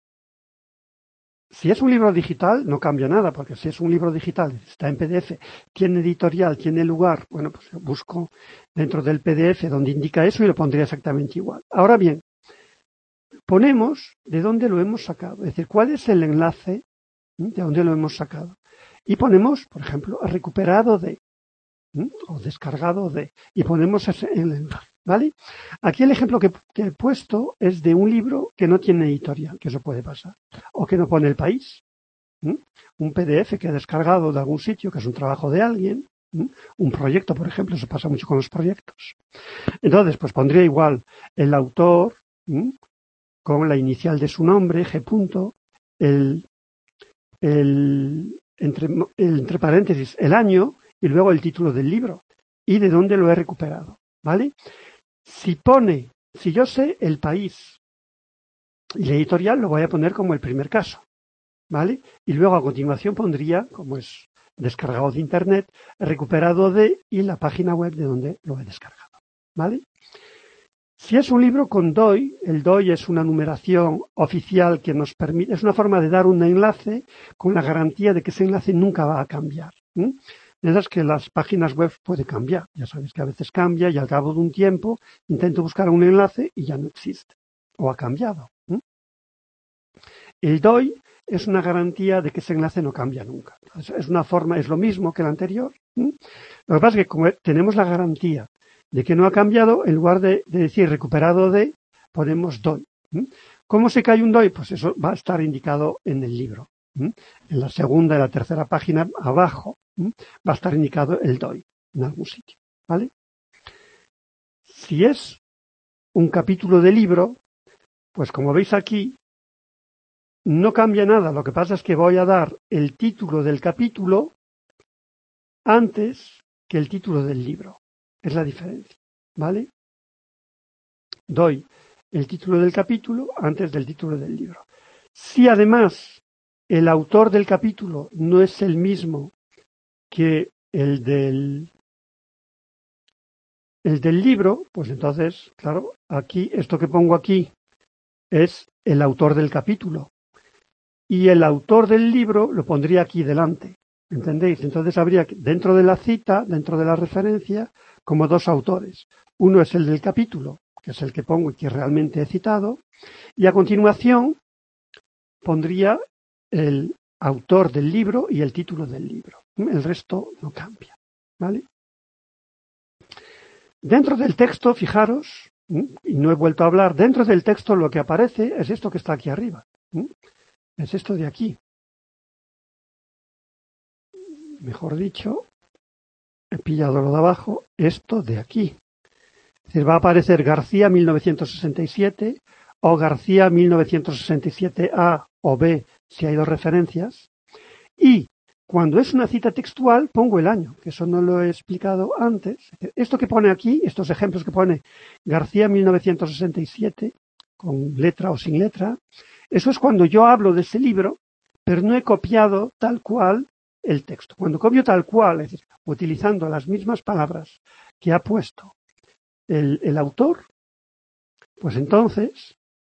Si es un libro digital, no cambia nada, porque si es un libro digital, está en P D F, tiene editorial, tiene lugar, bueno, pues busco dentro del P D F donde indica eso y lo pondría exactamente igual. Ahora bien, ponemos de dónde lo hemos sacado, es decir, cuál es el enlace de dónde lo hemos sacado. Y ponemos, por ejemplo, recuperado de, ¿sí? o descargado de, y ponemos ese enlace, ¿vale? Aquí el ejemplo que, que he puesto es de un libro que no tiene editorial, que eso puede pasar, o que no pone el país, ¿sí? Un P D F que he descargado de algún sitio, que es un trabajo de alguien, ¿sí? Un proyecto, por ejemplo, eso pasa mucho con los proyectos. Entonces, pues pondría igual el autor, ¿sí? Con la inicial de su nombre, G. Punto, el, el, entre, el, entre paréntesis, el año y luego el título del libro y de dónde lo he recuperado, ¿vale? Si pone, si yo sé el país y la editorial, lo voy a poner como el primer caso, ¿vale? Y luego a continuación pondría, como es descargado de internet, recuperado de y la página web de donde lo he descargado, ¿vale? Si es un libro con D O I, el D O I es una numeración oficial que nos permite, es una forma de dar un enlace con la garantía de que ese enlace nunca va a cambiar. ¿eh? Mientras que las páginas web puede cambiar. Ya sabéis que a veces cambia y al cabo de un tiempo intento buscar un enlace y ya no existe. O ha cambiado. ¿eh? El D O I es una garantía de que ese enlace no cambia nunca. Es una forma, es lo mismo que el anterior. ¿eh? Lo que pasa es que como tenemos la garantía de que no ha cambiado, en lugar de, de decir recuperado de, ponemos D O I. ¿eh? ¿Cómo se cae un D O I? Pues eso va a estar indicado en el libro. ¿eh? En la segunda y la tercera página abajo ¿eh? va a estar indicado el D O I en algún sitio. ¿Vale? Si es un capítulo de libro, pues como veis aquí, no cambia nada. Lo que pasa es que voy a dar el título del capítulo antes que el título del libro. Es la diferencia, ¿vale? Doy el título del capítulo antes del título del libro. Si además el autor del capítulo no es el mismo que el del, el del libro, pues entonces, claro, aquí, esto que pongo aquí es el autor del capítulo. y el autor del libro lo pondría aquí delante, ¿entendéis? Entonces habría dentro de la cita, dentro de la referencia, como dos autores. Uno es el del capítulo, que es el que pongo y que realmente he citado, y a continuación pondría el autor del libro y el título del libro. El resto no cambia, ¿vale? Dentro del texto, fijaros, y no he vuelto a hablar, dentro del texto lo que aparece es esto que está aquí arriba. Es esto de aquí. Mejor dicho, he pillado lo de abajo, esto de aquí. Es decir, va a aparecer García mil novecientos sesenta y siete o García mil novecientos sesenta y siete A o B, si hay dos referencias. Y cuando es una cita textual, pongo el año, que eso no lo he explicado antes. Esto que pone aquí, estos ejemplos que pone García mil novecientos sesenta y siete, con letra o sin letra, eso es cuando yo hablo de ese libro, pero no he copiado tal cual el texto. Cuando copio tal cual, es decir, utilizando las mismas palabras que ha puesto el, el autor, pues entonces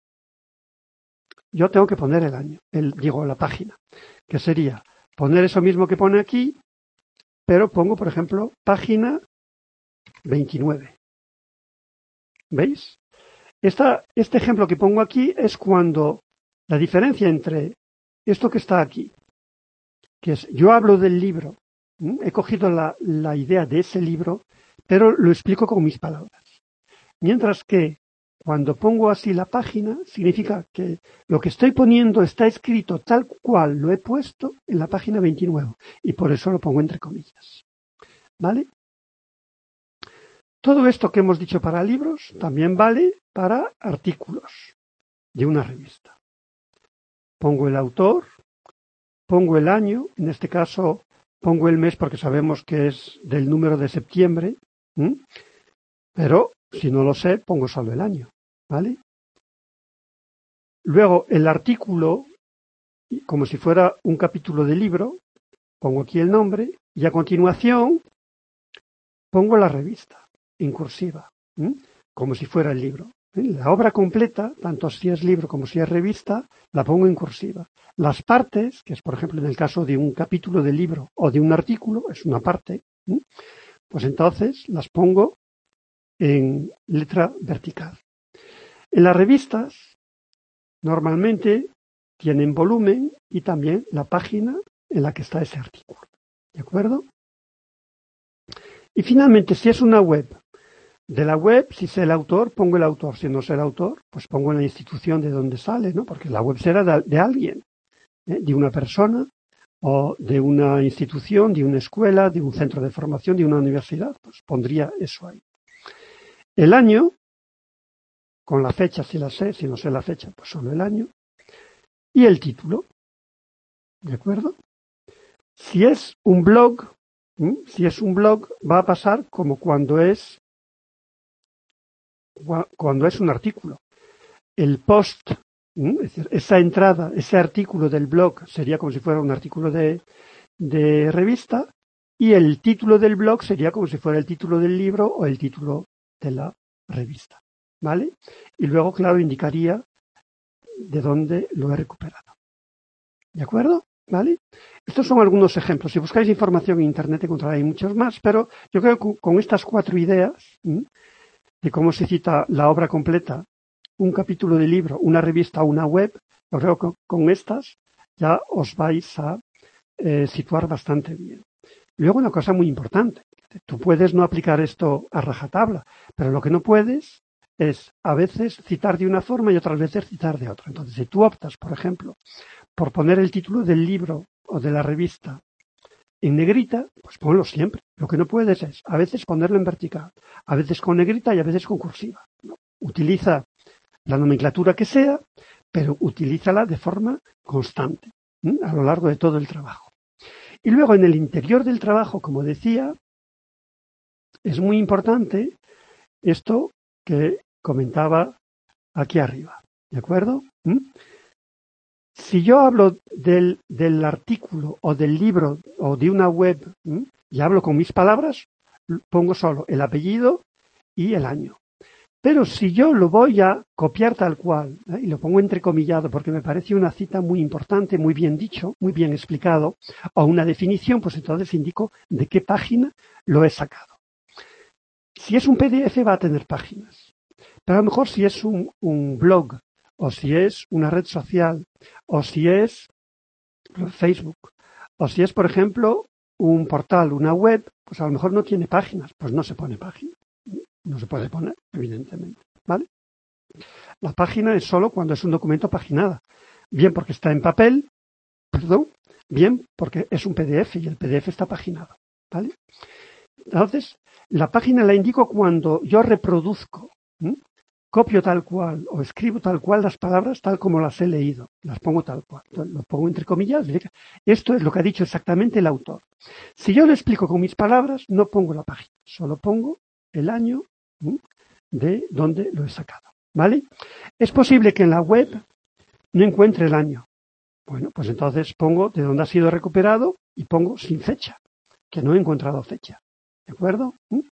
yo tengo que poner el año, el, digo, la página, que sería poner eso mismo que pone aquí, pero pongo, por ejemplo, página veintinueve. ¿Veis? Esta, este ejemplo que pongo aquí es cuando la diferencia entre esto que está aquí, que es, yo hablo del libro, ¿m? He cogido la, la idea de ese libro, pero lo explico con mis palabras. Mientras que cuando pongo así la página, significa que lo que estoy poniendo está escrito tal cual lo he puesto en la página veintinueve, y por eso lo pongo entre comillas. ¿Vale? Todo esto que hemos dicho para libros también vale para artículos de una revista. Pongo el autor, pongo el año, en este caso pongo el mes porque sabemos que es del número de septiembre, ¿m? Pero si no lo sé, pongo solo el año, ¿vale? Luego el artículo, como si fuera un capítulo de libro, pongo aquí el nombre y a continuación pongo la revista en cursiva, ¿m? Como si fuera el libro. La obra completa, tanto si es libro como si es revista, la pongo en cursiva. Las partes, que es por ejemplo en el caso de un capítulo de libro o de un artículo, es una parte, ¿m? Pues entonces las pongo en letra vertical. En las revistas normalmente tienen volumen y también la página en la que está ese artículo. ¿De acuerdo? Y finalmente, si es una web, de la web, si sé el autor, pongo el autor. Si no sé el autor, pues pongo la institución de donde sale, ¿no? Porque la web será de, de alguien, ¿eh? De una persona o de una institución, de una escuela, de un centro de formación, de una universidad. Pues pondría eso ahí. El año, con la fecha si la sé, si no sé la fecha, pues solo el año. Y el título, ¿de acuerdo? Si es un blog, ¿m? si es un blog, va a pasar como cuando es cuando es un artículo. El post, ¿m? es decir, esa entrada, ese artículo del blog sería como si fuera un artículo de, de revista, y el título del blog sería como si fuera el título del libro o el título de la revista, ¿vale? Y luego, claro, indicaría de dónde lo he recuperado. ¿De acuerdo? ¿Vale? Estos son algunos ejemplos. Si buscáis información en Internet encontraréis muchos más, pero yo creo que con estas cuatro ideas, ¿m? de cómo se cita la obra completa, un capítulo de libro, una revista o una web, yo creo que con estas ya os vais a eh, situar bastante bien. Luego una cosa muy importante, tú puedes no aplicar esto a rajatabla, pero lo que no puedes es a veces citar de una forma y otras veces citar de otra. Entonces, si tú optas, por ejemplo, por poner el título del libro o de la revista en negrita, pues ponlo siempre. Lo que no puedes es a veces ponerlo en vertical, a veces con negrita y a veces con cursiva. ¿No? Utiliza la nomenclatura que sea, pero utilízala de forma constante, ¿sí? A lo largo de todo el trabajo. Y luego en el interior del trabajo, como decía, es muy importante esto que comentaba aquí arriba. ¿De acuerdo? ¿Mm? Si yo hablo del, del artículo o del libro o de una web, ¿m? y hablo con mis palabras, pongo solo el apellido y el año. Pero si yo lo voy a copiar tal cual, ¿eh? y lo pongo entrecomillado porque me parece una cita muy importante, muy bien dicho, muy bien explicado, o una definición, pues entonces indico de qué página lo he sacado. Si es un P D F va a tener páginas, pero a lo mejor si es un, un blog, o si es una red social, o si es Facebook, o si es, por ejemplo, un portal, una web, pues a lo mejor no tiene páginas, pues no se pone página. No se puede poner, evidentemente, ¿vale? La página es solo cuando es un documento paginada. Bien porque está en papel, perdón, bien porque es un P D F y el P D F está paginado, ¿vale? Entonces, la página la indico cuando yo reproduzco, ¿m? Copio tal cual o escribo tal cual las palabras tal como las he leído, las pongo tal cual, entonces, lo pongo entre comillas. Esto es lo que ha dicho exactamente el autor. Si yo lo explico con mis palabras, no pongo la página, solo pongo el año de donde lo he sacado, ¿vale? Es posible que en la web no encuentre el año. Bueno, pues entonces pongo de dónde ha sido recuperado y pongo sin fecha, que no he encontrado fecha, ¿de acuerdo?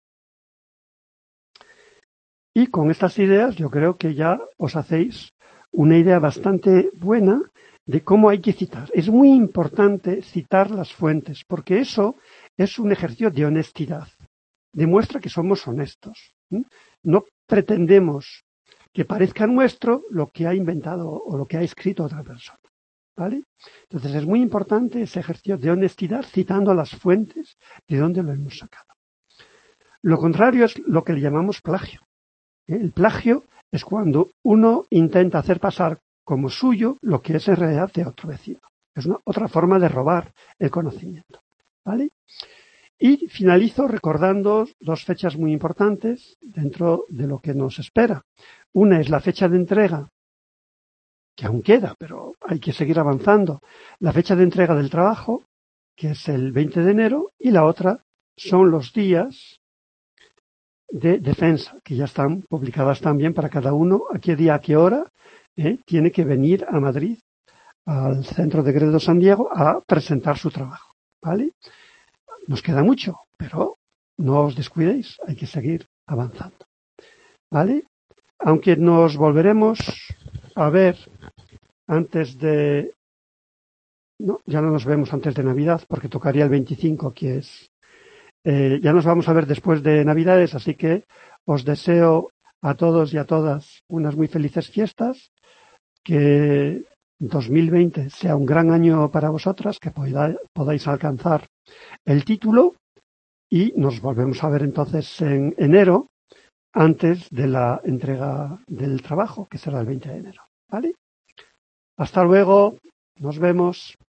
Y con estas ideas yo creo que ya os hacéis una idea bastante buena de cómo hay que citar. Es muy importante citar las fuentes, porque eso es un ejercicio de honestidad. Demuestra que somos honestos. No pretendemos que parezca nuestro lo que ha inventado o lo que ha escrito otra persona, ¿vale? Entonces es muy importante ese ejercicio de honestidad citando las fuentes de donde lo hemos sacado. Lo contrario es lo que le llamamos plagio. El plagio es cuando uno intenta hacer pasar como suyo lo que es en realidad de otro vecino. Es una otra forma de robar el conocimiento, ¿vale? Y finalizo recordando dos fechas muy importantes dentro de lo que nos espera. Una es la fecha de entrega, que aún queda, pero hay que seguir avanzando. La fecha de entrega del trabajo, que es el veinte de enero, y la otra son los días de defensa, que ya están publicadas también para cada uno, a qué día, a qué hora, eh, tiene que venir a Madrid, al Centro de Gredo San Diego, a presentar su trabajo, ¿vale? Nos queda mucho, pero no os descuidéis, hay que seguir avanzando, ¿vale? Aunque nos volveremos a ver antes de... No, ya no nos vemos antes de Navidad, porque tocaría el veinticinco, que es... Eh, ya nos vamos a ver después de Navidades, así que os deseo a todos y a todas unas muy felices fiestas, que dos mil veinte sea un gran año para vosotras, que podáis, podáis alcanzar el título y nos volvemos a ver entonces en enero antes de la entrega del trabajo, que será el veinte de enero, ¿vale? Hasta luego, nos vemos.